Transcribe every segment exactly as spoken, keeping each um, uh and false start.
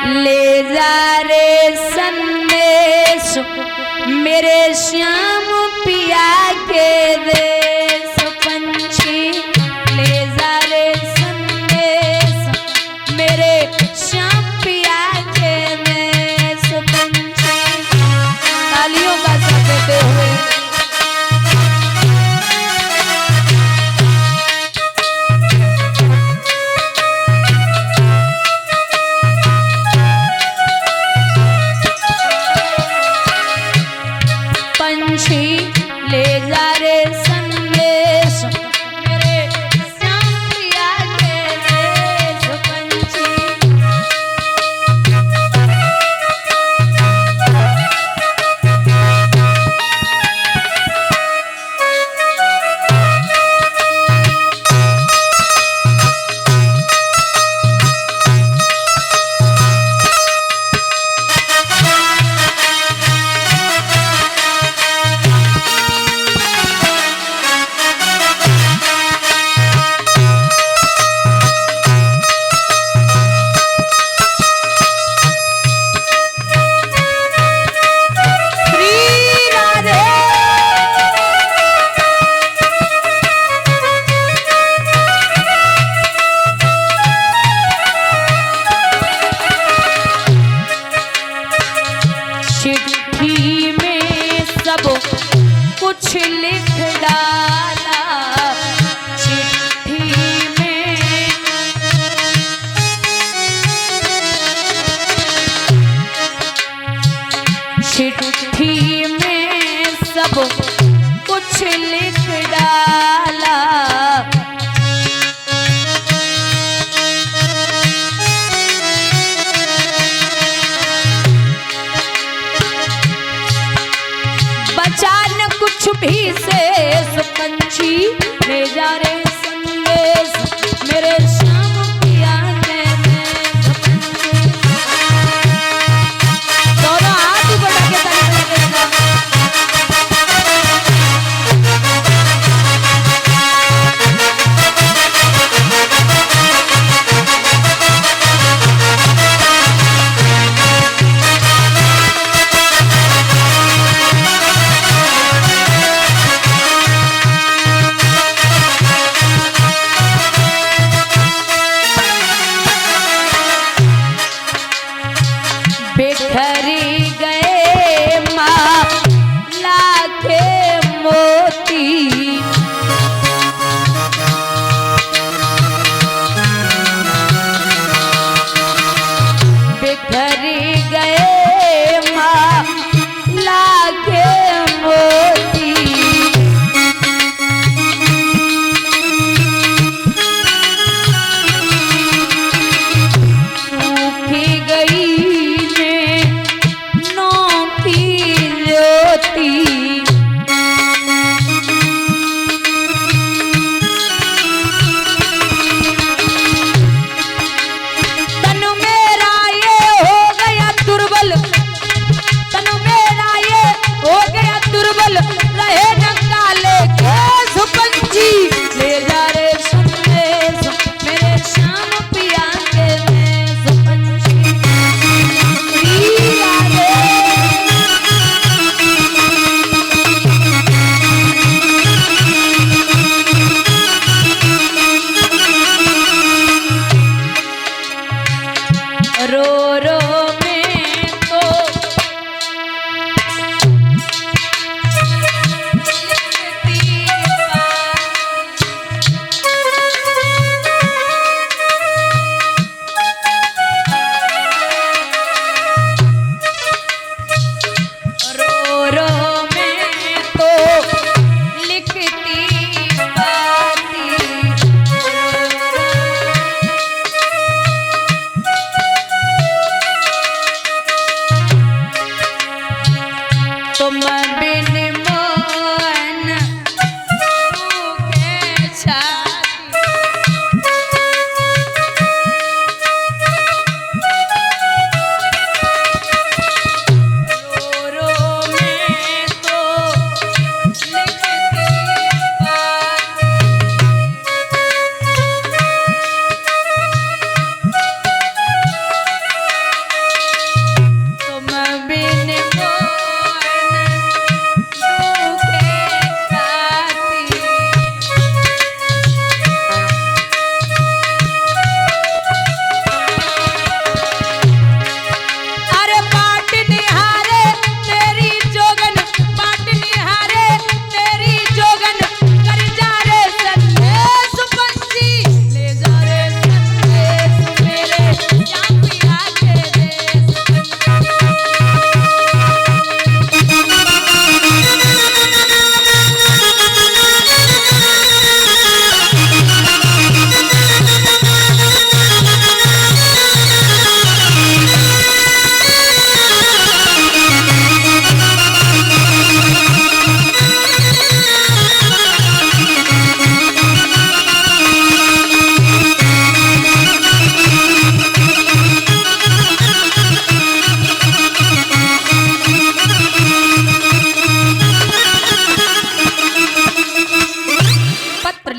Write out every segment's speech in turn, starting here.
ले जा रे संदेश मेरे श्याम पिया के देश। पंछी ले जा रे संदेश मेरे श्याम पिया के देश। पंछी तालियों का साथ देते हुए ले जा रे संदेश मेरे श्याम पिया के देश। पंछी कुछ लिख डाला चिट्ठी में। चिट्ठी में सब कुछ लिख डाला। कुछ भी से पंछी ले जा रे संदेश मेरे श्याम पिया के देश। दोनों हाथ ही बढ़ा के ताली बजाइएगा। बिखरी गए माँ लाखे मोती। बिखरी गए माँ लाखे मोती। सूखी गई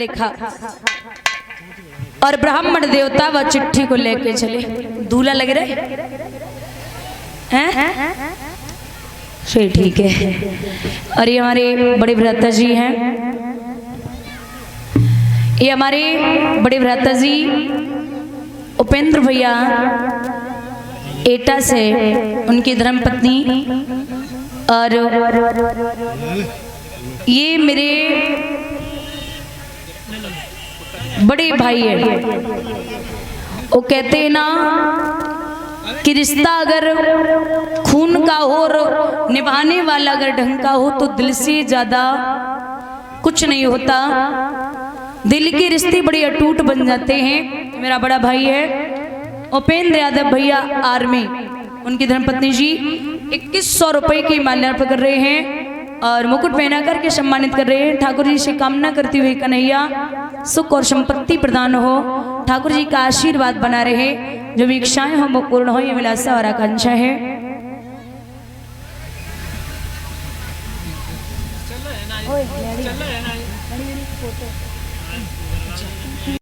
देखा और ब्राह्मण देवता वह चिट्ठी को लेके चले। दूल्हा लग रहे हैं, सही ठीक है। और ये हमारे बड़े भ्राता जी हैं, ये हमारे बड़े भ्राता जी उपेंद्र भैया एटा से, उनकी धर्मपत्नी, और ये मेरे बड़े भाई है। वो कहते हैं ना कि रिश्ता अगर खून का हो और निभाने वाला अगर ढंग का हो तो दिल से ज्यादा कुछ नहीं होता। दिल के रिश्ते बड़े अटूट बन जाते हैं। मेरा बड़ा भाई है उपेंद्र यादव भैया आर्मी, उनकी धर्मपत्नी जी इक्कीस सौ रुपए की माल्यार्पण कर रहे हैं और मुकुट पहना करके सम्मानित कर रहे हैं। ठाकुर जी से कामना करती हुई कन्हैया सुख और संपत्ति प्रदान हो, ठाकुर जी का आशीर्वाद बना रहे, जो भी इच्छाएं हो वो पूर्ण हो, ये विलासा और आकांक्षा है।